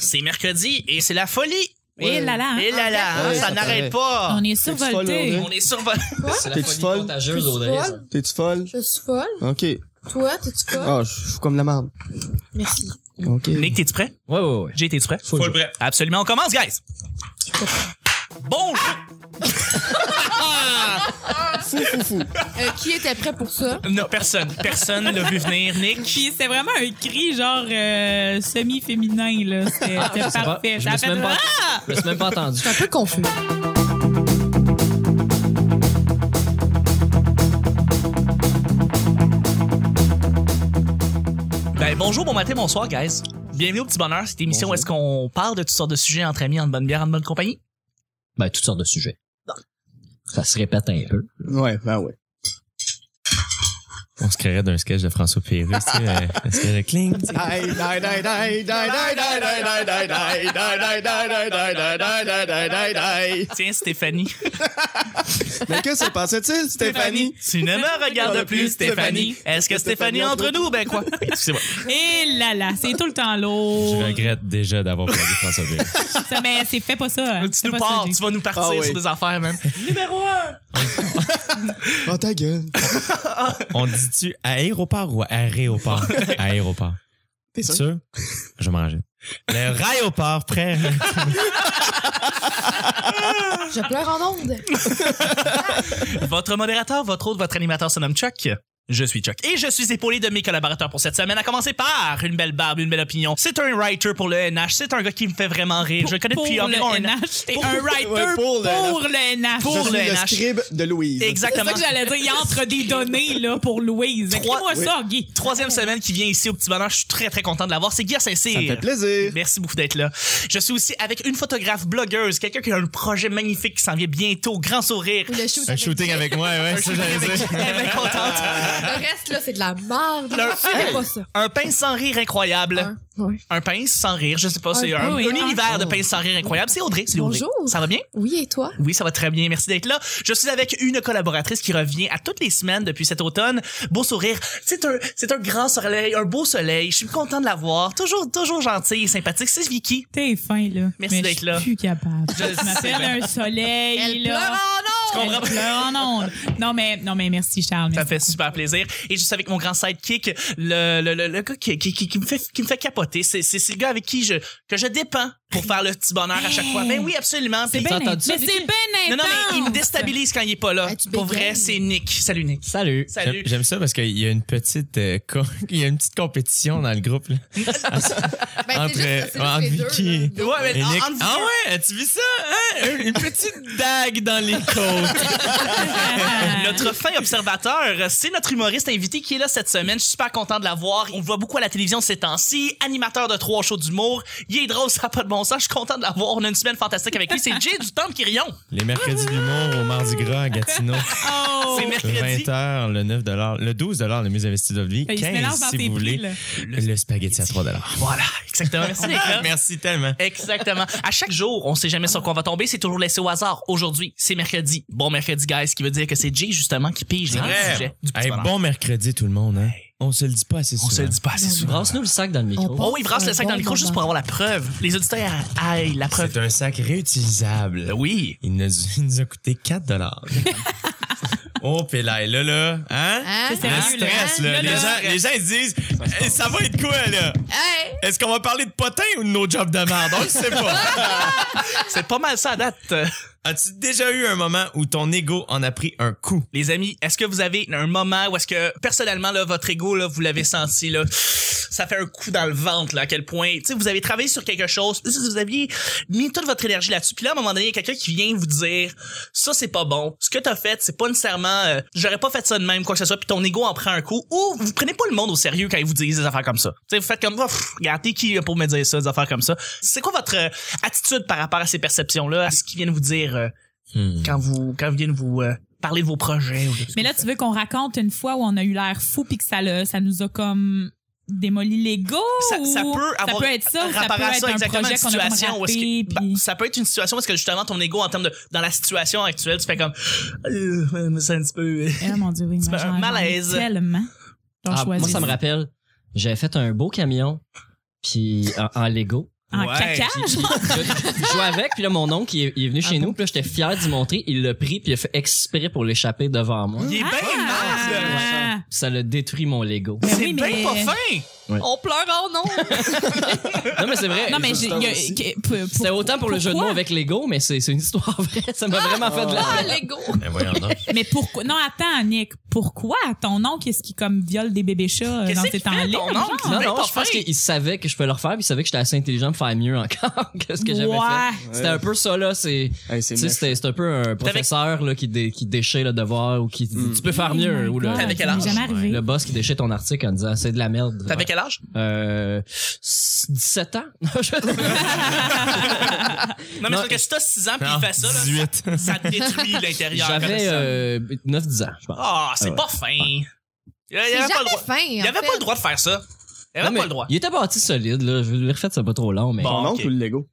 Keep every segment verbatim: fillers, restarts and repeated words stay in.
C'est mercredi et c'est la folie. Et là là. Et là là, Ouais, ça ça n'arrête paraît. pas. On est folle, survolté. Audrey? On est survolé. C'est la T'es-tu folie folle? contagieuse, T'es-tu Audrey. folle? T'es-tu folle? Je suis folle. OK. Toi, t'es-tu folle? Ah, je suis comme la merde. Merci. OK. Nick, t'es-tu prêt? Ouais, ouais, ouais. Jay, t'es-tu prêt? Full prêt. Absolument, on commence, guys. Bonjour. Fou, fou, fou. Euh, qui était prêt pour ça? Non, personne. Personne l'a vu venir, Nick. Puis c'était vraiment un cri genre euh, semi-féminin, là. C'était c'était Je sais pas. parfait. Je Ça me a suis fait même pas, Ah! je me suis même pas entendu. Je suis un peu confus. Ben, bonjour, bon matin, bonsoir, guys. Bienvenue au Petit Bonheur, cette émission où est-ce qu'on parle de toutes sortes de sujets entre amis, en bonne bière, en bonne compagnie. Ben, toutes sortes de sujets. Ça se répète un peu. Ouais, ben ouais. On se créerait d'un sketch de François Pérus, tu sais, euh, un sketch de Kling. tu sais. Die, die, die, die, die, die, die, die, die, die, die, die, die, die, die, die, die, die, die. Tiens, Stéphanie. Mais que se passe-t-il, Stéphanie? Tu ne me regardes plus, Stéphanie. Est-ce que Stéphanie est entre nous? Ben quoi? Excusez-moi. Et là là, c'est tout le temps Je lourd. regrette déjà d'avoir perdu François Pérus. Ça, mais c'est fait pas ça. Tu Fais nous pas ça, pars, Jay. tu vas nous partir Ah oui. sur des affaires, même. Numéro un! Oh, ta gueule. On dit-tu aéroport ou aéroport? Aéroport. T'es C'est sûr? sûr? Je vais manger. Le raéoport prêt. Je pleure en ondes. Votre modérateur, votre hôte, votre animateur se nomme Chuck. Je suis Chuck. Et je suis épaulé de mes collaborateurs pour cette semaine, à commencer par une belle barbe, une belle opinion. C'est un writer pour le N H. C'est un gars qui me fait vraiment rire. Je le connais Pour depuis le environ un N an. H. T'es Pour- un writer Ouais, pour pour le le N H. Pour Je le suis le N H. scribe de Louise. C'est Exactement. ça que j'allais dire. Il entre des données là pour Louise. Trois- Écris-moi ça, Guy. Troisième semaine qui vient ici au Petit Bonheur. Je suis très, très content de l'avoir. C'est Guy Saint-Cyr. Ça me fait plaisir. Merci beaucoup d'être là. Je suis aussi avec une photographe blogueuse, quelqu'un qui a un projet magnifique qui s'en vient bientôt, grand sourire. Ou le shoot Un shooting avec moi, ouais, ça j'allais dire. Elle est bien contente. Le reste, là, c'est de la merde. Le- C'est pas ça. Un pince sans rire incroyable. Un, oui. Un pince sans rire, je sais pas, c'est Un- un, oui, un un- univers de pince sans rire incroyable. C'est Audrey, c'est Audrey. Bonjour. Ça va bien? Oui, et toi? Oui, ça va très bien. Merci d'être là. Je suis avec une collaboratrice qui revient à toutes les semaines depuis cet automne. Beau sourire. C'est un, c'est un grand soleil, un beau soleil. Je suis content de la voir. Toujours, toujours gentille et sympathique. C'est Vicky. T'es fin, là. Merci Mais d'être là. Je suis plus capable. Je Tu m'appelles sais. un soleil, Elle là. pleure en ondes. comprends? Elle pleure en ondes. Non, mais, non, mais merci, Charles. Ça Merci. fait super plaisir. Et je suis avec mon grand sidekick, le, le, le, le gars qui, qui, qui, qui me fait, qui me fait capoter. C'est, c'est, c'est le gars avec qui je, que je dépends pour faire le petit bonheur à chaque fois. Ben oui, absolument. C'est Puis- bien entendu intense. ça, Mais c'est Vicky? bien non, non, mais il me intense. déstabilise quand il est pas là. Ah, tu Pour vrai, bégayes. c'est Nick. Salut, Nick. Salut. J'aime, Salut. j'aime ça parce qu'il y a une petite euh, co- il y a une petite compétition dans le groupe là. Ben, Entre, c'est juste, c'est entre juste les deux, Vicky là. Ouais, mais et en- Nick. entre vous Ah deux- ouais, as-tu vu ça? Hein? Une petite dague dans les côtes. Notre fin observateur, c'est notre humoriste invité qui est là cette semaine. Je suis super content de l'avoir. On le voit beaucoup à la télévision ces temps-ci. Animateur de trois shows d'humour. Il est drôle, ça n'a pas de bon sens. Je suis content de l'avoir. On a une semaine fantastique avec lui. C'est Jay du Temple Quirion. Les mercredis d'humour au Mardi Gras à Gatineau. Oh. C'est mercredi. vingt heures, le neuf dollars, le douze dollars le mieux investi de votre vie, Il se mélange quinze dans si tes vous prix, voulez, là. le spaghetti à trois dollars. Voilà, exactement. Merci d'être là. Merci tellement. Exactement. À chaque jour, on sait jamais sur quoi on va tomber, c'est toujours laissé au hasard. Aujourd'hui, c'est mercredi. Bon mercredi, guys, ce qui veut dire que c'est Jay, justement, qui pige les grands sujets du petit Hey, bonheur. bon mercredi tout le monde, hein. On se le dit pas assez On souvent. se le dit pas assez souvent. Brasse-nous le sac dans le micro. On Oh oui, brasse le sac dans le micro juste pour avoir la preuve. Les auditeurs, aïe, la preuve. C'est un sac réutilisable. Oui. Il nous, il nous a coûté quatre dollars. Oh, Pélaï, là, là, hein? Hein? C'est Le sérieux, là. stress, là. Là, Les là. gens, les gens, ils se disent, Eh, ça va être quoi, là? Hey! Est-ce qu'on va parler de potin ou de nos jobs de merde? On le sait pas. C'est pas mal ça à date. As-tu déjà eu un moment où ton ego en a pris un coup? Les amis, est-ce que vous avez un moment où est-ce que, personnellement, là, votre ego, là, vous l'avez senti, là, ça fait un coup dans le ventre, là, à quel point, tu sais, vous avez travaillé sur quelque chose, vous aviez mis toute votre énergie là-dessus, puis là, à un moment donné, il y a quelqu'un qui vient vous dire, ça, c'est pas bon, ce que t'as fait, c'est pas nécessairement, euh, j'aurais pas fait ça de même, quoi que ce soit, puis ton ego en prend un coup, ou vous prenez pas le monde au sérieux quand ils vous disent des affaires comme ça. Tu sais, vous faites comme, oh, pff, regarde, t'es qui là, pour me dire ça, des affaires comme ça. C'est quoi votre euh, attitude par rapport à ces perceptions-là, à ce qu'ils viennent vous dire euh, Hmm. quand vous, quand ils viennent vous euh, parler de vos projets? Ou de ce Mais que là, vous tu veux qu'on raconte une fois où on a eu l'air fou puis que ça, le, ça nous a comme démoli l'ego? Ça, ça ou peut avoir ça peut être ça, ou ça rapport peut à être ça, un exactement, projet une qu'on a comme situation où est-ce raté, que, bah, puis- ça peut être une situation où est-ce que justement ton ego en termes de dans la situation actuelle tu fais comme euh, c'est un petit peu euh, Eh, mon Dieu, oui, C'est moi, un j'en- j'en ai malaise. Tellement. J'en Ah, choisis. moi, ça me rappelle, j'avais fait un beau camion puis en, en Lego. En Ouais, caca, Qui- qui- genre. je, je jouais avec, puis là, mon oncle, il est, il est venu chez nous, puis là, j'étais fier d'y montrer. Il l'a pris, puis il a fait exprès pour l'échapper devant moi. Il est bien Ah! malade. Ça l'a détruit mon Lego. Mais C'est oui, bien mais- pas fin. On pleure en nom. Non, mais c'est vrai. Non, mais j'ai, il y a- aussi. que- pour- C'était autant pour le jeu de mots pourquoi? avec Lego, mais c'est, c'est une histoire vraie. Ça m'a vraiment fait de la Ah, peine. Lego. Ben voyons donc. Mais pourquoi? Non, attends, Nick. Pourquoi ton oncle, est-ce qu'il comme viole des bébés chats euh, Qu'est-ce dans qu'il ses temps fait, libres? ton oncle? genre? Non, Ben, non, pas je pense fin. qu'il savait que je pouvais le refaire, puis il savait que j'étais assez intelligent pour faire mieux encore que ce que j'avais Ouais. fait. C'était un peu ça, là. C'est, Hey, c'est tu sais, méchant. c'était, c'est un peu un professeur, là, qui, dé, qui déchire le devoir ou qui, tu peux faire Oh mieux, my ou le, God, T'avais quel ça m'est âge? jamais arrivé. le boss qui déchire ton article en disant c'est de la merde. T'avais quel âge? Euh, dix-sept ans? Non, mais Non, c'est parce que si t'as six ans pis non, il fait ça, là, dix-huit. ça, ça te détruit l'intérieur. comme J'avais ça. euh, neuf dix ans, je pense. Ah, c'est Ah ouais. pas fin. Il y avait C'est pas le jamais droit. fin, Il en avait fait. pas le droit de faire ça. Il avait Non, pas mais le droit. il était bâti solide, là. Je l'ai refait, c'est pas trop long, mais. Bon. Ton ok. oncle ou le Lego?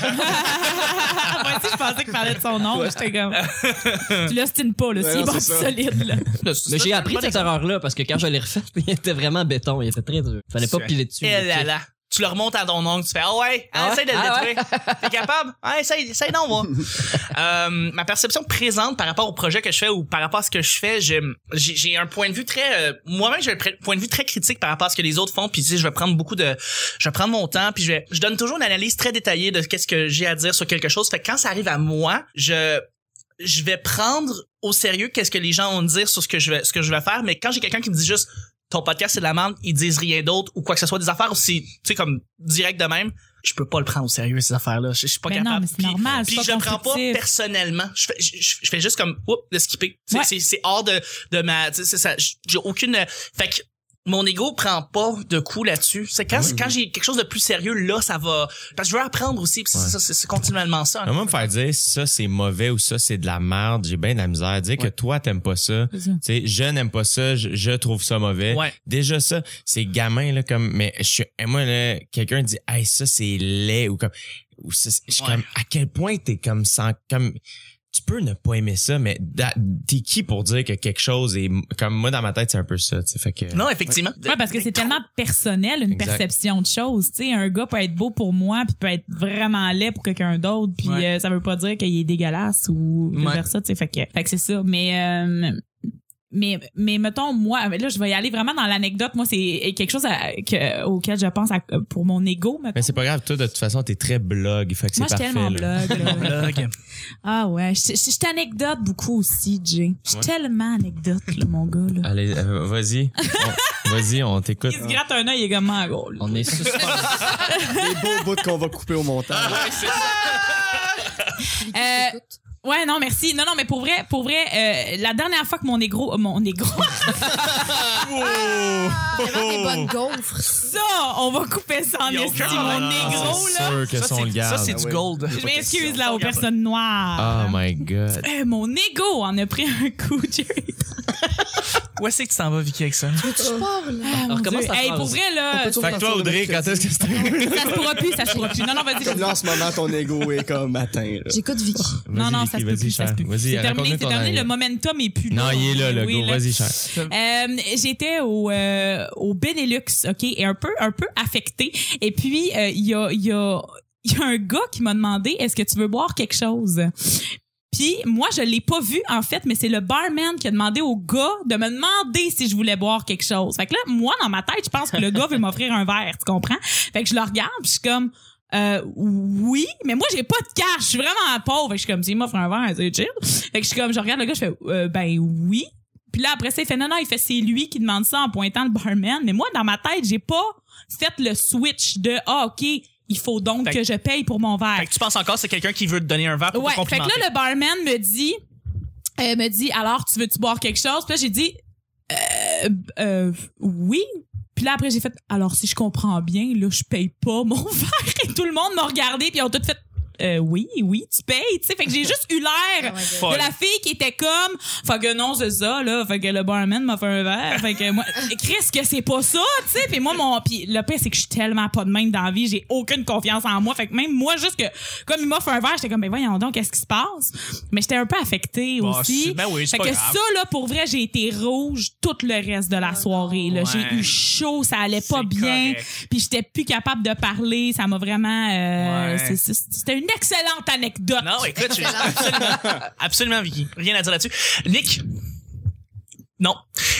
Moi aussi, je pensais qu'il parlait de son nom. J'étais comme. Tu l'ostines pas, là. Ouais, S'il est non, pas c'est ça. solide, là. Mais j'ai appris de cette erreur-là parce que quand je l'ai refait, il était vraiment béton. Il était très dur. Fallait pas Tu- piler dessus. Eh là là. Tu le remontes à ton oncle, tu fais ah ouais, Ah ouais? essaye de le Ah détruire. T'es capable? Ah, essaye, essaye donc, va. euh, ma perception présente par rapport au projet que je fais ou par rapport à ce que je fais, j'ai j'ai j'ai un point de vue très euh, moi-même j'ai un pr- point de vue très critique par rapport à ce que les autres font, puis tu sais, je vais prendre beaucoup de je vais prendre mon temps, puis je vais je donne toujours une analyse très détaillée de qu'est-ce que j'ai à dire sur quelque chose. Fait que quand ça arrive à moi, je je vais prendre au sérieux qu'est-ce que les gens ont à dire sur ce que je vais ce que je vais faire, mais quand j'ai quelqu'un qui me dit juste ton podcast c'est de la merde, ils disent rien d'autre ou quoi que ce soit, des affaires aussi, tu sais, comme direct de même, je peux pas le prendre au sérieux ces affaires-là. Je, je suis pas Ben non, capable. mais c'est Puis- normal, c'est Puis pas je le prends pas constructif. personnellement. Je fais, je, je- je fais juste comme oups, le skipper. C'est Ouais. c'est c'est hors de de ma, tu sais, c'est ça. J'ai aucune. Fait que mon ego prend pas de coup là-dessus. C'est quand quand j'ai quelque chose de plus sérieux là, ça va. Parce que je veux apprendre aussi. Puis c'est Ouais. ça, c'est c'est continuellement ça. À moi, me faire dire ça, c'est mauvais ou ça, c'est de la merde, j'ai bien de la misère. Dire que toi, t'aimes pas ça. C'est ça. Tu sais, je n'aime pas ça, je, je trouve ça mauvais. Ouais. Déjà ça, c'est gamin, là, comme, mais je suis, et moi, là, quelqu'un dit, hey, ça, c'est laid, ou comme, ou ça, c'est- je suis Ouais. comme, à quel point t'es comme sans, comme, tu peux ne pas aimer ça, mais da- t'es qui pour dire que quelque chose est, comme moi, dans ma tête, c'est un peu ça, tu sais, fait que. Non, effectivement. Ouais, parce que c'est tellement personnel, une Exact. perception de choses. Tu sais, un gars peut être beau pour moi, puis peut être vraiment laid pour quelqu'un d'autre, puis Ouais. euh, ça veut pas dire qu'il est dégueulasse ou Ouais. vers ça. Tu sais, fait que, fait que c'est ça. Mais euh, mais mais mettons moi, là je vais y aller vraiment dans l'anecdote. Moi, c'est quelque chose à- que, auquel je pense à- pour mon ego. mettons. Mais c'est pas grave, toi, de toute façon, t'es très blog, fait que c'est Moi, je suis parfait, tellement là. blog. là. Blog. Ah ouais, je je- je t'anecdote beaucoup aussi, Jay. Je suis Ouais. tellement anecdote, là, mon gars. Là. Allez, euh, vas-y. On- vas-y, on t'écoute. Il se gratte un œil, il est comme en gros. là. On est suspendus. Des beaux bouts qu'on va couper au montage. Euh, Ouais, non, merci. Non, non, mais pour vrai, pour vrai, euh, la dernière fois que mon négro, mon négro, Vraiment des bonnes gaufres. ça, on va couper ça en Il y a esti, aucun mon problème. négro, C'est là. sûr que Ça, ça, on le c'est- ça, garde. c'est Ah du ouais. gold. Je m'excuse, là, aux personnes noires. Oh my god. Euh, mon ego en a pris un coup, Jerry. Où est-ce que tu t'en vas, Vicky, avec ça? Tu parles. Ah, mon Alors, comment Dieu. ça se Hey, passe? pour vrai, là, On peut toujours Fait que faire toi, ça Audrey, le quand est-ce que c'était? ça se pourra plus, ça se pourra plus. Non, non, vas-y. Comme là, en ce moment, ton ego est comme atteint. là. J'écoute Vicky. Non, non, ça se peut plus, ça se peut plus. Vas-y, C'est terminé, raconte-nous c'est ton terminé, le anecdote. momentum est plus là. Non, il est là, le Oui, go. là. Vas-y, cher. Euh, j'étais au euh, au Benelux, OK, et un peu un peu affectée. Et puis euh, il y a il y a il y a un gars qui m'a demandé est-ce que tu veux boire quelque chose. Puis moi je l'ai pas vu en fait, mais c'est le barman qui a demandé au gars de me demander si je voulais boire quelque chose. Fait que là moi dans ma tête, je pense que le gars veut m'offrir un verre, tu comprends? Fait que je le regarde, puis je suis comme Euh, oui, mais moi j'ai pas de cash, je suis vraiment pauvre. Fait que je suis comme s'il m'offre un verre, c'est chill. Fait que je suis comme je regarde le gars, je fais euh, ben oui. Puis là après ça il fait non non, il fait c'est lui qui demande ça en pointant le barman. Mais moi dans ma tête j'ai pas fait le switch de ah ok il faut donc Fait que je paye pour mon verre. Fait que tu penses encore que c'est quelqu'un qui veut te donner un verre pour Ouais, te fait que complimenter. là, le barman me dit, euh, me dit, alors, tu veux-tu boire quelque chose? Puis là, j'ai dit, euh, euh, oui. Puis là, après, j'ai fait, alors, si je comprends bien, là, je paye pas mon verre. Et tout le monde m'a regardé, puis ils ont tout fait, euh, oui, oui, tu payes, tu sais. Fait que j'ai juste eu l'air Oh de la fille qui était comme, fait que non, c'est ça, là. Fait que le barman m'a fait un verre. Fait que moi, Chris, que c'est pas ça, tu sais. Puis moi, mon, puis le pire, c'est que je suis tellement pas de même dans la vie, j'ai aucune confiance en moi. Fait que même moi, juste que, comme il m'a fait un verre, j'étais comme, ben voyons donc, qu'est-ce qui se passe? Mais j'étais un peu affectée Bah, aussi. c'est- ben oui, c'est fait pas que grave. ça, là, pour vrai, j'ai été rouge tout le reste de la soirée, là. Ouais. J'ai eu chaud, ça allait pas C'est bien. correct. Puis j'étais plus capable de parler, ça m'a vraiment euh, Ouais. c'est- c'est- c'était une excellente anecdote. Non, écoute, j'ai absolument, absolument, Vicky. Rien à dire là-dessus. Nick? Non.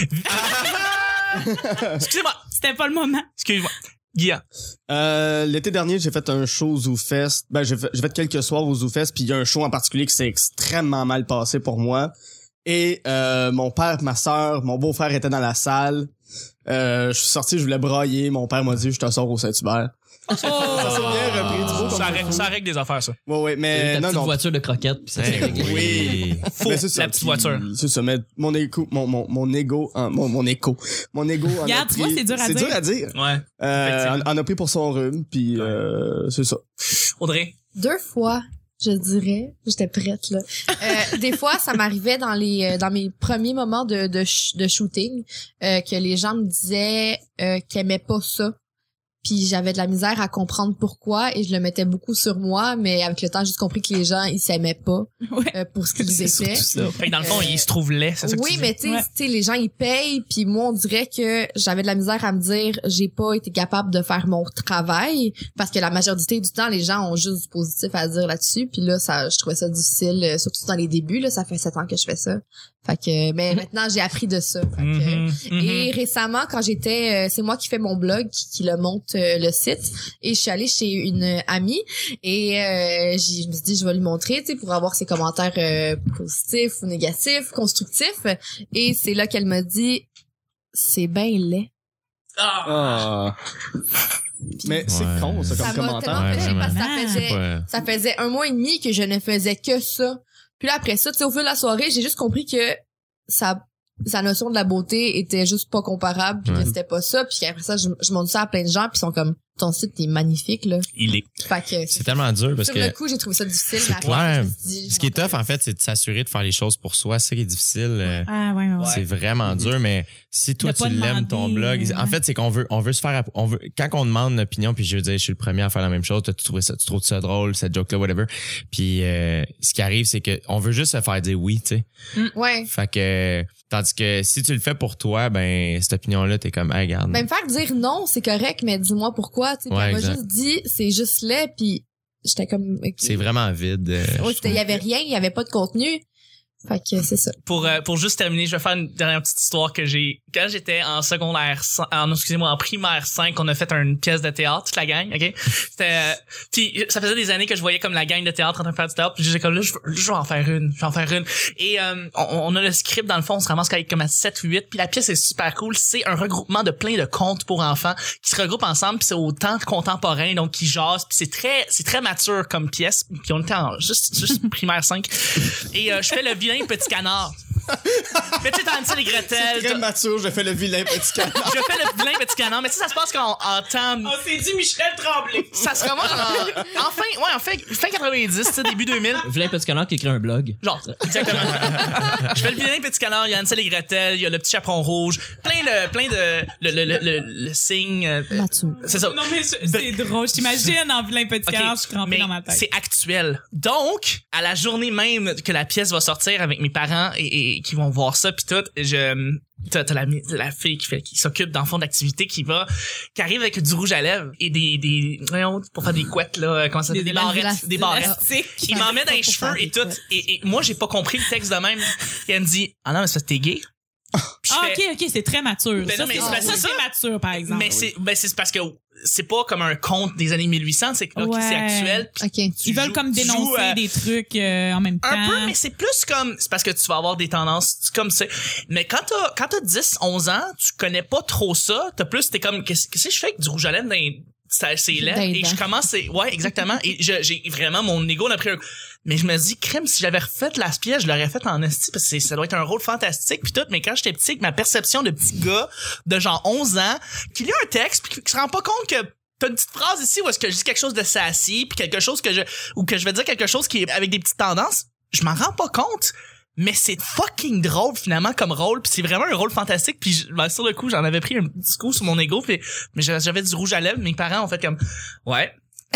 Excusez-moi. C'était pas le moment. Excusez-moi. Guilla. Euh, l'été dernier, j'ai fait un show au ZooFest. Ben, j'ai fait, j'ai fait quelques soirs au ZooFest, puis il y a un show en particulier qui s'est extrêmement mal passé pour moi. Et euh, mon père, ma sœur, mon beau-frère étaient dans la salle. Euh, je suis sorti, je voulais brailler. Mon père m'a dit, je te sors au Saint-Hubert. Ça s'est bien repris du beau comme Ça ça. règle, ça règle des affaires, ça. Ouais, ouais, Ta mais non, petite non. voiture de croquette, puis ça s'est Eh réglé. oui. Faux, Ben, c'est ça. la petite Puis, voiture. C'est ça, mais mon écho, mon, mon, mon ego, hein, mon, mon écho, mon ego en a Regarde, tu pris- vois, c'est dur à C'est dire. dur à dire. Ouais. Euh, Effectivement. en, en a pris pour son rhume, puis euh, c'est ça. Audrey. Deux fois, je dirais, j'étais prête là. Euh, des fois, ça m'arrivait dans les euh, dans mes premiers moments de de, sh- de shooting euh, que les gens me disaient euh, qu'ils aimaient pas ça. Puis j'avais de la misère à comprendre pourquoi et je le mettais beaucoup sur moi, mais avec le temps, j'ai juste compris que les gens ils s'aimaient pas Ouais. euh, pour ce qu'ils C'est étaient. surtout ça. Fait que dans le fond, Euh, il se trouve laid, c'est ça que Oui, tu dis? mais tu sais, Ouais. tu sais, les gens ils payent, puis moi on dirait que j'avais de la misère à me dire j'ai pas été capable de faire mon travail parce que la majorité du temps les gens ont juste du positif à dire là-dessus, puis là ça je trouvais ça difficile, euh, surtout dans les débuts là, ça fait sept ans que je fais ça. Fait que mais maintenant j'ai appris de ça. Fait que, Mhm, mhm. et récemment, quand j'étais, euh, c'est moi qui fais mon blog, qui, qui le monte euh, le site, et je suis allée chez une amie et euh, j'ai- je me suis dit je vais lui montrer, tu sais, pour avoir ses commentaires euh, positifs ou négatifs, constructifs. Et c'est là qu'elle m'a dit c'est bien laid. Ah. Mais c'est Ouais. con, ça, comme Ça m'a commentaire. tellement Ouais, fâchée vraiment. parce que ça Ah. faisait Ouais. ça faisait un mois et demi que je ne faisais que ça. Puis là après ça, tu sais, au fil de la soirée, j'ai juste compris que ça sa notion de la beauté était juste pas comparable, puis Ouais. que c'était pas ça. Puis après ça, je, je montre ça à plein de gens, puis ils sont comme ton site est magnifique là. Il est. Fait que C'est tellement dur parce sur que le coup, j'ai trouvé ça difficile. c'est mais après, clair. je me suis dit, ce qui est tough, en fait, c'est de s'assurer de faire les choses pour soi. C'est ça qui est difficile. euh, Ah ouais, ouais, ouais. C'est vraiment dur, mais si toi De pas tu l'aimes demander, ton blog, euh, en fait c'est qu'on veut, on veut se faire, on veut quand on demande une opinion, puis je veux dire, je suis le premier à faire la même chose. Toi, tu trouves ça, tu trouves ça drôle, cette joke là, whatever. Puis euh, ce qui arrive, c'est que on veut juste se faire dire oui, tu sais. ouais. Fait que tandis que si tu le fais pour toi, ben cette opinion là, t'es comme, hey, regarde. Ben me faire dire non, c'est correct, mais dis-moi pourquoi. Tu sais, puis Ouais, elle m'a exact. juste dit c'est juste laid, puis j'étais comme. ok. C'est vraiment vide. euh, Ouais, je c'était- il y avait rien, il y avait pas de contenu. Fait que c'est ça. Pour euh, pour juste terminer, je vais faire une dernière petite histoire que j'ai quand j'étais en secondaire cinq, en excusez-moi en primaire cinq, on a fait une pièce de théâtre toute la gang, OK? C'était euh, puis ça faisait des années que je voyais comme la gang de théâtre en train de faire du théâtre, puis j'étais comme là je, veux- je vais en faire une, je vais en faire une. Et euh, on, on a le script dans le fond, on se ramasse avec comme à sept huit, puis la pièce est super cool, c'est un regroupement de plein de contes pour enfants qui se regroupent ensemble, puis c'est au temps contemporain donc qui jasent, puis c'est très c'est très mature comme pièce, puis on était en juste juste primaire cinq. Et euh, je fais le vilain petit canard. Petit Hansel et Gretel. Très mature, je fais le vilain petit canard. Je fais le vilain petit canard, mais tu sais, ça se passe quand en temps. On s'est dit Michel Tremblay. Ça se commence en, en fin, ouais, en fin, fin quatre-vingt-dix, tu sais, début deux mille. Vilain petit canard qui écrit un blog. Genre, exactement. Je fais le vilain petit canard, il y a Hansel et Gretel, il y a le petit chaperon rouge, plein de, plein de, le, le, le, le, le signe, euh, Mature. c'est ça. Non, mais c'est c'est drôle. Je t'imagine en vilain petit Ok, canard, je suis crampée mais dans ma tête. c'est actuel. Donc, à la journée même que la pièce va sortir avec mes parents et, et qui vont voir ça puis tout, je t'as, t'as la, la fille qui fait qui s'occupe dans le fond d'activité qui va qui arrive avec du rouge à lèvres et des des voyons, pour faire des couettes là, comment ça s'appelle, des, Des barrettes, élastiques. des barrettes. Élastique. Il m'en met dans les Pour cheveux faire et des tout couettes. et, et moi j'ai pas compris le texte de même. Et elle me dit "Ah non, mais c'est parce que t'es gay." Puis je Ah, fais, ok, ok, c'est très mature. Ben ça, non, mais c'est c'est- ça, c'est ça. c'est mature, par exemple. mais c'est ben c'est parce que c'est pas comme un conte des années mille huit cents, c'est que ok, Ouais. c'est actuel. puis OK. tu Ils veulent joues- comme tu dénoncer joues, euh, des trucs euh, en même temps. Un peu, mais c'est plus comme, c'est parce que tu vas avoir des tendances comme ça. Mais quand t'as, quand t'as dix, onze ans, tu connais pas trop ça, t'as plus, t'es comme, qu'est-ce qu'est-ce que je fais avec du rouge à lèvres dans les- ça- c'est laid, Dans les et je dents. commence, c'est, ouais, exactement, et je- j'ai vraiment, mon ego n'a pris un, mais je me dis, crème, si j'avais refait la pièce, je l'aurais fait en esti, parce que c'est- ça doit être un rôle fantastique pis tout, mais quand j'étais petit, avec ma perception de petit gars, de genre onze ans, qui lit un texte pis qui se rend pas compte que t'as une petite phrase ici où est-ce que je dis quelque chose de sassy, puis quelque chose que je, ou que je vais dire quelque chose qui est avec des petites tendances, je m'en rends pas compte. Mais c'est fucking drôle finalement comme rôle, puis c'est vraiment un rôle fantastique, puis je, ben, sur le coup j'en avais pris un petit coup sur mon ego, puis mais j'avais du rouge à lèvres, mes parents ont fait comme ouais.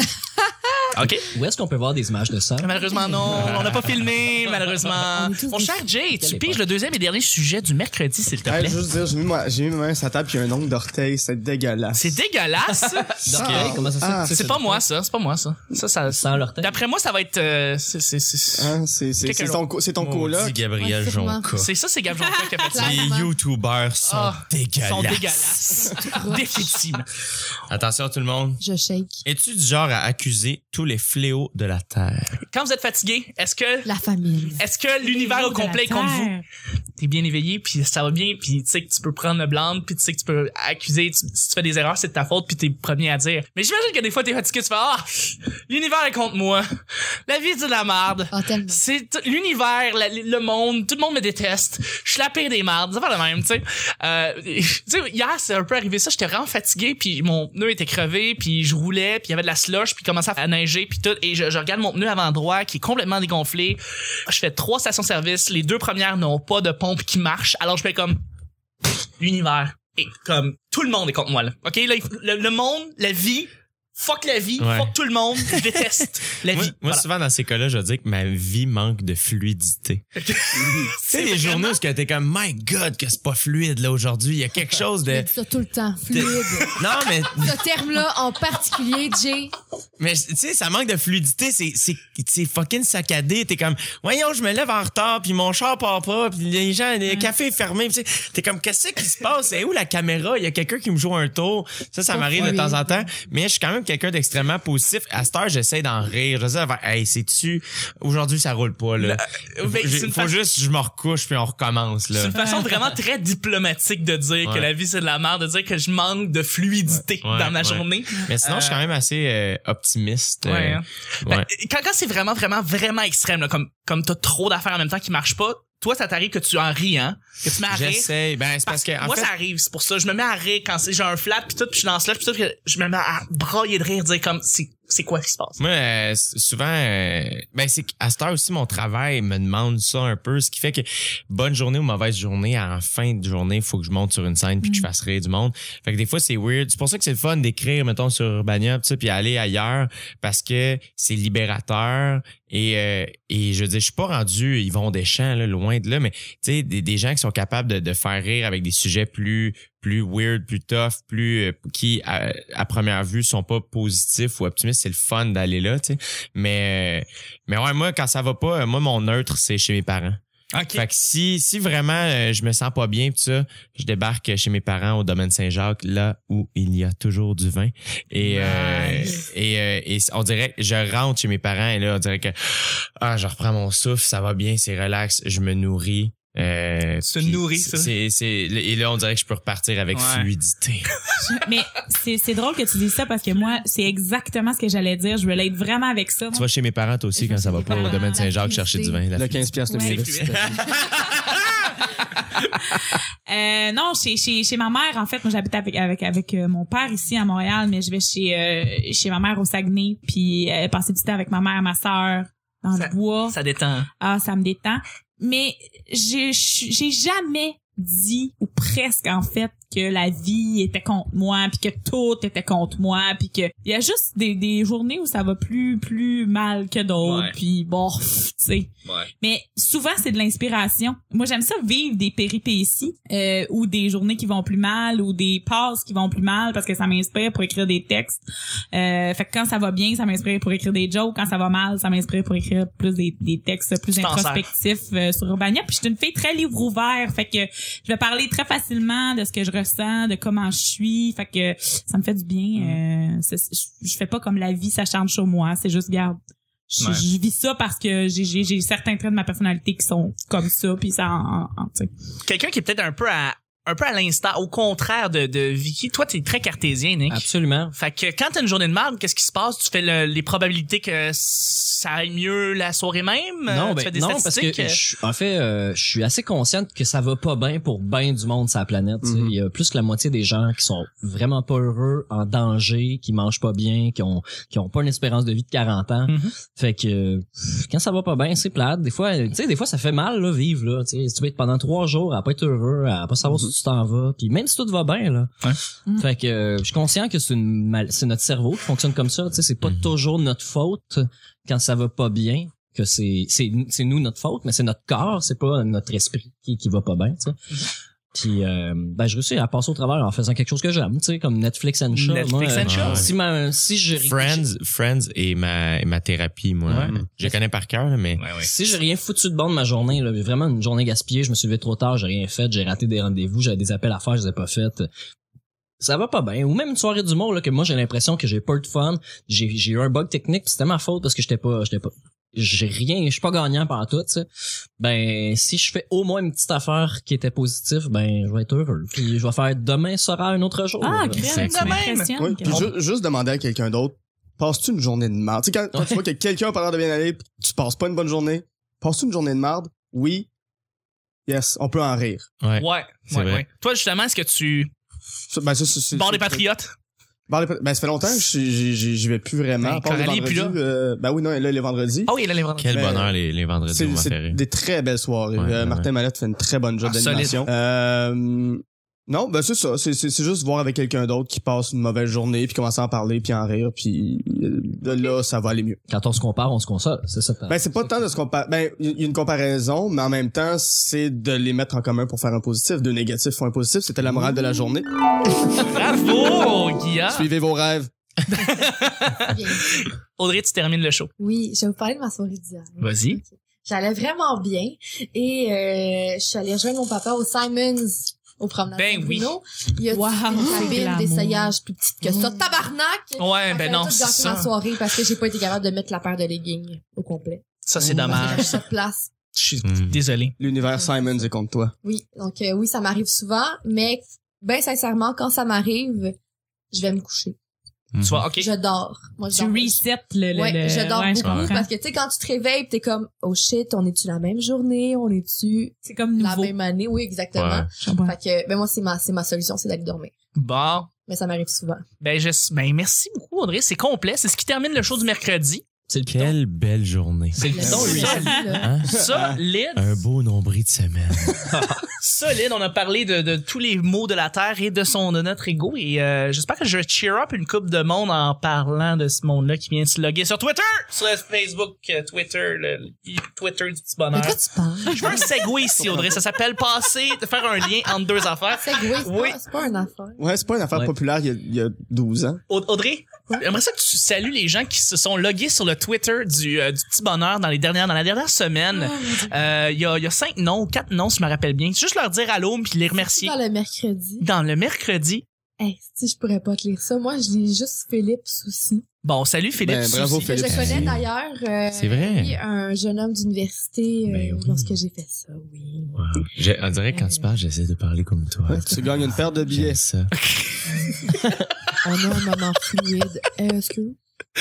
OK. Où est-ce qu'on peut voir des images de ça? Malheureusement, non. On n'a pas filmé, malheureusement. Mon cher Jay, tu piges le deuxième et dernier sujet du mercredi, s'il te Ouais, plaît. juste dire, j'ai mis, ma- j'ai mis ma main sur la table puis un ongle d'orteil, c'est dégueulasse. C'est dégueulasse. D'orteil, comment ça se fait? Ah, Tu sais, C'est pas moi, ça. C'est pas moi, ça. Ça, ça. Sans l'orteil. D'après moi, ça va être. Euh, c'est, c'est, c'est, Hein, c'est, c'est, Quelqu'un c'est ton, co- c'est ton Maudit coloc. Gabriel Ouais, sûrement. Jonca. c'est ça, c'est Gab Jonca qui a fait ça. Les Clairement. YouTubers sont Ah, dégueulasses. sont dégueulasses. Définitivement. Attention tout le monde. Je shake. Es-tu du genre à accuser tous les fléaux de la Terre? Quand vous êtes fatigué, est-ce que. La famille. Est-ce que l'univers au complet est contre vous? T'es bien éveillé, puis ça va bien, puis tu sais que tu peux prendre le blanc, puis tu sais que tu peux accuser, tu- si tu fais des erreurs, c'est de ta faute, puis t'es le premier à dire. Mais j'imagine que des fois t'es fatigué, tu fais ah, l'univers est contre moi, la vie c'est de la merde, Ah, tellement. c'est t- l'univers, la- le monde, tout le monde me déteste, je suis la pire des merdes, ça va le même, tu sais. Euh, tu sais, hier c'est un peu arrivé ça, j'étais vraiment fatigué, puis mon pneu était crevé, puis je roulais, puis il y avait de la slush, puis il commençait à neiger, puis tout, et je, je regarde mon pneu avant droit qui est complètement dégonflé. Je fais trois stations-service, les deux premières n'ont pas de pompe qui marche, alors je fais comme pff, l'univers et comme tout le monde est contre moi là. OK, là il faut- le, le monde, la vie, fuck la vie, Ouais. fuck tout le monde, je déteste la Moi, vie. moi Voilà. souvent dans ces cas-là, je veux dire que ma vie manque de fluidité. Tu sais, les journées où t'es comme, my God, que c'est pas fluide, là, aujourd'hui. Il y a quelque chose Je de... dis ça tout le temps. Fluide. Non, mais, Ce terme-là en particulier, Jay. mais, tu sais, ça manque de fluidité. C'est, c'est, c'est fucking saccadé. T'es comme, voyons, je me lève en retard, puis mon char part pas, puis les gens, le café est fermé. Puis tu sais, t'es comme, qu'est-ce qui se passe? C'est où la caméra? Il y a quelqu'un qui me joue un tour. Ça, ça Oh, m'arrive de oui. temps en temps. Mais je suis quand même quelqu'un d'extrêmement positif. À cette heure, j'essaie d'en rire. J'essaie de faire, hey, c'est-tu, aujourd'hui, ça roule pas, là. Euh, ben, J'ai- c'est une faut façon- juste, je me recouche, puis on recommence, là. C'est une façon vraiment très diplomatique de dire que Ouais. la vie c'est de la merde, de dire que je manque de fluidité Ouais, dans ma ouais. journée. Mais sinon, je suis quand même assez euh, optimiste. euh, Ouais, hein. ouais. Ben, quand, quand c'est vraiment, vraiment, vraiment extrême, là, comme, comme t'as trop d'affaires en même temps qui marchent pas, toi, ça t'arrive que tu en ris, hein? Que tu te mets à rire. J'essaie. Ben, c'est parce, que, en moi, fait, ça arrive, c'est pour ça. Je me mets à rire quand c'est, j'ai un flat, pis tout, pis je suis dans ce là, pis tout, que je me mets à brailler de rire, dire comme, c'est, c'est quoi qui se passe? moi, euh, s- souvent, euh, ben, c'est qu'à cette heure aussi, mon travail me demande ça un peu, ce qui fait que bonne journée ou mauvaise journée, en fin de journée, il faut que je monte sur une scène puis que je fasse rire du monde. Fait que des fois, c'est weird. C'est pour ça que c'est le fun d'écrire, mettons, sur Urbania, pis ça, puis aller ailleurs, parce que c'est libérateur. Et, euh, et je veux dire, je suis pas rendu Yvon Deschamps, là, loin de là, mais tu sais, des, des gens qui sont capables de, de faire rire avec des sujets plus plus weird, plus tough, plus euh, qui à, à première vue sont pas positifs ou optimistes, c'est le fun d'aller là, tu sais. Mais euh, mais ouais, moi quand ça va pas, euh, moi mon neutre c'est chez mes parents. OK. Fait que si si vraiment euh, je me sens pas bien pis ça, je débarque chez mes parents au domaine Saint-Jacques, là où il y a toujours du vin. Et euh, Nice. et, euh, et on dirait je rentre chez mes parents et là on dirait que ah je reprends mon souffle, ça va bien, c'est relax, je me nourris. Euh, Tu te puis nourris, ça. c'est c'est et là on dirait que je peux repartir avec Ouais. fluidité. Mais c'est c'est drôle que tu dises ça parce que moi, c'est exactement ce que j'allais dire. Je relate vraiment avec ça. moi. Tu vas chez mes parents toi aussi Je quand vais ça chez va mes pas au parents, domaine la Saint-Jacques chercher du vin. fluidité. La Le quinze piastres de Ouais. minute. Euh, non, chez, chez, chez ma mère, en fait, moi j'habite avec avec avec euh, mon père ici à Montréal, mais je vais chez euh, chez ma mère au Saguenay, puis euh, passer du temps avec ma mère, ma sœur dans Ça- le bois. Ça détend. Ah, ça me détend. Mais j'ai j'ai jamais dit ou presque en fait que la vie était contre moi puis que tout était contre moi puis que il y a juste des des journées où ça va plus plus mal que d'autres Ouais. puis bon, pff, tu sais. Ouais. Mais souvent, c'est de l'inspiration. Moi, j'aime ça vivre des péripéties euh, ou des journées qui vont plus mal ou des passes qui vont plus mal parce que ça m'inspire pour écrire des textes. Euh, fait que quand ça va bien, ça m'inspire pour écrire des jokes. Quand ça va mal, ça m'inspire pour écrire plus des, des textes plus Tu t'en introspectifs euh, sur Urbania. Puis je suis une fille très livre ouvert. Fait que je vais parler très facilement de ce que je ressens, de comment je suis. Fait que ça me fait du bien. Euh, c'est- je, je fais pas comme la vie s'acharne sur moi. C'est juste, garde. Je, Ouais. je vis ça parce que j'ai, j'ai, j'ai certains traits de ma personnalité qui sont comme ça, puis ça, en, en, tu sais. Quelqu'un qui est peut-être un peu à un peu à l'instar, au contraire de, de Vicky. Toi, t'es très cartésien, Nick. Absolument. Fait que quand t'as une journée de marde, qu'est-ce qui se passe? Tu fais le- les probabilités que ça aille mieux la soirée même? Non, tu ben, fais des non, parce statistiques? que je, en fait, euh, je suis assez consciente que ça va pas bien pour bien du monde sur la planète. tu sais. Mhm. Il y a plus que la moitié des gens qui sont vraiment pas heureux, en danger, qui mangent pas bien, qui ont qui ont pas une espérance de vie de quarante ans. Mhm. Fait que euh, quand ça va pas bien, c'est plate. Des fois, tu sais, des fois ça fait mal là vivre là. Tu sais, si tu vas être pendant trois jours à pas être heureux, à pas savoir Mhm. si tu t'en vas, puis même si tout va bien là. Ouais. Mhm. Fait que euh, je suis conscient que c'est une mal- c'est notre cerveau qui fonctionne comme ça. Tu sais, c'est pas Mhm. toujours notre faute quand ça va pas bien. Que c'est c'est c'est nous notre faute, mais c'est notre corps, c'est pas notre esprit qui qui va pas bien, tu sais. Puis euh, ben je réussis à passer au travers en faisant quelque chose que j'aime, tu sais, comme Netflix and chill. Netflix Moi, and euh, chill. Ah ouais. Si ma si je Friends, Friends est ma, est ma thérapie, moi. Ouais. Je la connais par cœur, là, mais Ouais, ouais. si j'ai rien foutu de bon de ma journée, là, vraiment une journée gaspillée, je me suis levé trop tard, j'ai rien fait, j'ai raté des rendez-vous, j'avais des appels à faire, je les ai pas fait. Ça va pas bien. Ou même une soirée d'humour là que moi j'ai l'impression que j'ai pas eu de fun, j'ai j'ai eu un bug technique, puis c'était ma faute parce que j'étais pas j'étais pas j'ai rien, je suis pas gagnant par tout, tu sais. Ben si je fais au moins une petite affaire qui était positive, ben je vais être heureux. Puis je vais faire demain sera un autre jour. Ah, là. crème, c'est ça de même. m'impressionne. Oui, puis que- ju- juste demander à quelqu'un d'autre, passes-tu une journée de marde? Tu sais, quand, quand tu vois que quelqu'un a pas l'air de bien aller, pis tu passes pas une bonne journée, passes-tu une journée de marde? Oui. Yes, on peut en rire. ouais. Ouais, C'est ouais, vrai. ouais. Toi, justement, est-ce que tu Ça, ben, ça, c'est- c'est- barres des c'est- patriotes? Bar des Pat- Ben, ça fait longtemps que j'y j'y- j'y- j'y vais plus vraiment. Ben, à part les Coralie est plus vendredis, euh, ben oui, non, là, les vendredis. Ah oui, là, les vendredis. Quel Mais- bonheur les, les vendredis, C'est on m'a fait c'est rire. des très belles soirées. Ouais, Euh, ouais, Martin ouais. Mallette fait une très bonne job Ah, d'animation. Euh, non, ben c'est ça. C'est c'est- c'est juste voir avec quelqu'un d'autre qui passe une mauvaise journée, puis commencer à en parler, puis en rire, puis euh, de là, ça va aller mieux. Quand on se compare, on se console, c'est ça. Ben c'est pas tant de se comparer. Ben il y a une comparaison, mais en même temps, c'est de les mettre en commun pour faire un positif. Deux négatifs font un positif. C'était la morale de la journée. Bravo, Guilla. Suivez vos rêves. Bien. Audrey, tu termines le show. Oui, je vais vous parler de ma soirée d'hier. Vas-y. Ok. J'allais vraiment bien et euh, je suis allée rejoindre mon papa au Simons au promenade Ben oui. Bruno. Il y a Wow, une c'est cabine glamour. d'essayage plus petite que ça. Tabarnak! Ouais, Ça ben fait non, tout c'est gâcher ma ça. soirée parce que j'ai pas été capable de mettre la paire de leggings au complet. Ça, c'est Parce que dommage. j'avais pas de place. Je suis Mm. désolé. L'univers Simons est contre toi. Oui, donc euh, oui, ça m'arrive souvent, mais ben sincèrement, quand ça m'arrive, je vais me coucher. Mhm. Tu vois, OK. Je dors. Moi, je Tu dors. reset le, le, Ouais, le- je dors ouais, beaucoup comprends. parce que tu sais quand tu te réveilles, pis t'es comme oh shit, on est-tu la même journée, on est-tu C'est comme la nouveau. même année, oui exactement. Ouais. Je comprends. Fait que ben moi c'est ma c'est ma solution, c'est d'aller dormir. Bon. Mais ça m'arrive souvent. Ben, je, ben, merci beaucoup, Audrey. C'est complet. C'est ce qui termine le show du mercredi. C'est le piton. Quelle belle journée. C'est le Le piton, lui. salut, là. Hein? Solide. Un beau nombril de semaine. Solide. On a parlé de, de tous les maux de la terre et de son, de notre ego. Et, euh, j'espère que je vais cheer up une couple de monde en parlant de ce monde-là qui vient de se loguer sur Twitter, sur le Facebook, euh, Twitter, le, le Twitter du petit De bonheur. quoi tu parles? Je veux un segway ici, Audrey. Ça s'appelle passer, de faire un lien entre deux affaires. C'est oui, c'est Oui. pas, c'est pas une affaire. Ouais, c'est pas une affaire Ouais. populaire il y, a, il y a douze ans. Aud- Audrey, j'aimerais ça que tu salues les gens qui se sont logués sur le Twitter du, euh, du petit bonheur dans les dernières, dans la dernière semaine. Euh, Il y a, il y a cinq noms, quatre noms, si je me rappelle bien. C'est juste leur dire allô puis les remercier. Dans le mercredi. Dans le mercredi. Hey, si je pourrais pas te lire ça. Moi, je lis juste Philippe Soucy. Bon, salut Philippe. Ben, bravo, Soucy. Que je Philippe. connais d'ailleurs. euh, C'est vrai. lui, un jeune homme d'université euh, Ben oui. lorsque j'ai fait ça, oui. Wow. J'ai- On dirait que quand tu parles, j'essaie de parler comme toi. Ouais, tu gagnes une paire de billets. J'aime ça. On a un moment fluide. Euh, Est-ce que...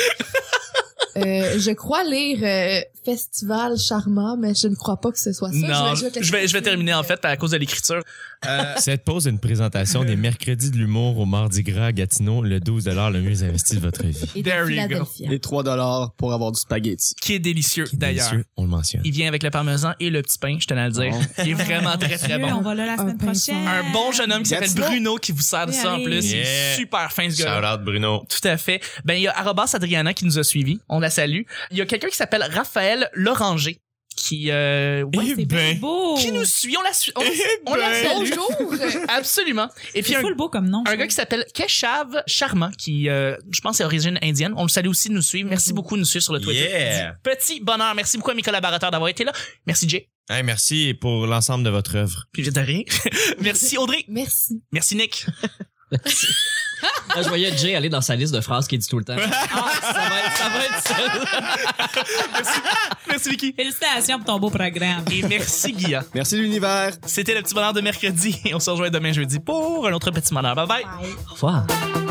Euh, je crois lire euh, Festival Charmant, mais je ne crois pas que ce soit ça. Non, je vais, je vais, je vais terminer en fait à cause de l'écriture. Euh, Cette pause est une présentation des mercredis de l'humour au Mardi Gras à Gatineau, le douze dollars le mieux investi de votre vie. Et de There you go. Philadelphia. Et trois dollars pour avoir du spaghetti. qui est délicieux d'ailleurs. Délicieux, on le mentionne. Il vient avec le parmesan et le petit pain, je tenais à le dire. Bon. Il est vraiment très très Dieu, bon. On va là la Un semaine pain prochaine. Un bon jeune homme qui s'appelle Gatineau. Bruno qui vous sert de ça en Oui, plus. allez. Il est Yeah. super fin ce Shout gars. out Bruno. Tout à fait. Ben il y a arobase Adriana qui nous a suivis. On la salue. Il y a quelqu'un qui s'appelle Raphaël Loranger qui euh, ouais, Eh C'est bien ben. beau. qui nous suit. On la suit. On, on ben. la salue. Bonjour! Absolument. Et puis C'est un, full beau comme nom. un gars qui s'appelle Keshav Sharma qui euh, je pense est d'origine indienne. On le salue aussi de nous suivre. Merci beaucoup de nous suivre sur le Twitter. Yeah. Petit bonheur. Merci beaucoup à mes collaborateurs d'avoir été là. Merci Jay. Hey, merci pour l'ensemble de votre œuvre. Puis de rien. Merci Audrey. Merci. Merci Nick. Là, je voyais Jay aller dans sa liste de phrases qu'il dit tout le temps. Ah, ça va être, ça va être ça. Merci, merci Vicky. Félicitations pour ton beau programme. Et merci Guilla. Merci l'univers. C'était le petit bonheur de mercredi. Et on se rejoint demain jeudi pour un autre petit bonheur. Bye bye. Bye. Au revoir.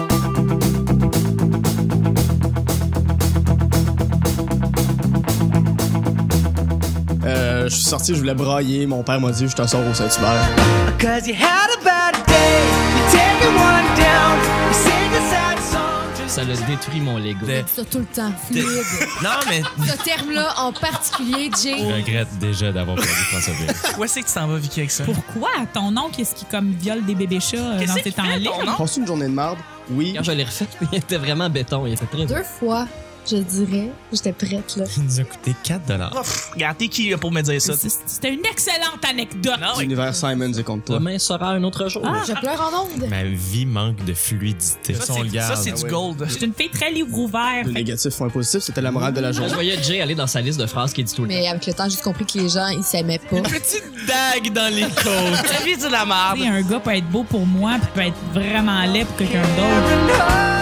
Euh, je suis sorti, je voulais brailler. Mon père m'a dit, je te sors au Saint-Hubert. Cause you had a bad day, you take one down, you sing a sad song. Ça l'a détruit mon Lego. De- Ça tout le temps, fluide. Non, mais Ce terme-là en particulier, je Jay. regrette déjà d'avoir perdu François Pérez. Où est-ce que tu t'en vas, Vicky, avec ça? Pourquoi ton oncle, est-ce qu'il comme viole des bébés chats euh, Qu'est-ce dans qu'il ses fait, temps ton libres? oncle? Passe une journée de marde? Oui. Quand je l'ai refait, il était vraiment béton. Il était très Deux fois, je dirais. J'étais prête, là. Il nous a coûté quatre dollars. Oh, pff, regarde, t'es qui là, pour me dire ça? C'est- C'était une excellente anecdote. Non, oui. L'univers Simons est contre toi. Demain sera un autre jour. Ah. Je pleure en ondes. Ma vie manque de fluidité. Ça, Ça, on le c'est, garde. ça, c'est Ah du ouais. gold. Je suis une fille très livre ouvert. Le Fait que négatif font un positif, c'était la morale de la Là, je journée. voyais Jay aller dans sa liste de phrases qu'il dit tout le temps. Mais avec le temps, j'ai juste compris que les gens, ils s'aimaient pas. Petite dague dans les côtes. La vie, c'est de la merde. tu sais, un gars peut être beau pour moi puis peut être vraiment laid pour quelqu'un d'autre. And I